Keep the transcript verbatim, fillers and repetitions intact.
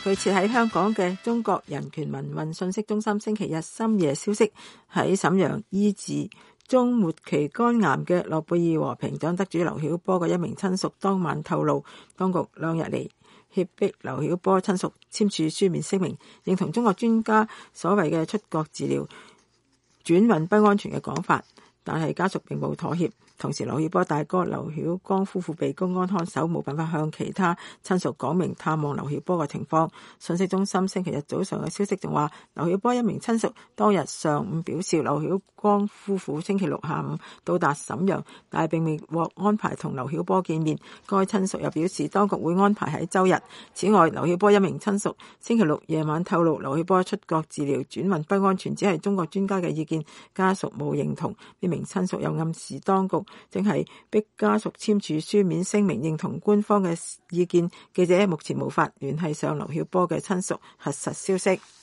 據設喺香港嘅中國人權民運信息中心星期日深夜消息，喺瀋陽醫治中末期肝癌嘅諾貝爾和平獎得主劉曉波嘅一名親屬當晚透露，當局兩日嚟脅迫劉曉波親屬簽署書面聲明，認同中國專家所謂嘅出國治療轉運不安全嘅講法，但係家屬並冇妥協。同時，劉曉波大哥劉曉光夫婦被公安看守，冇辦法向其他親屬講明探望劉曉波嘅情況。信息中心星期日早上嘅消息仲話，劉曉波一名親屬當日上午表示，劉曉光夫婦星期六下午到達瀋陽，但係並未獲安排同劉曉波見面。該親屬又表示，當局會安排喺周日。此外，劉曉波一名親屬星期六夜晚透露，劉曉波出國治療轉運不安全，只係中國專家嘅意見，家屬冇認同。呢名親屬又暗示當局正係逼家屬簽署書面聲明，認同官方嘅意見。記者目前無法聯繫上劉曉波嘅親屬核實消息。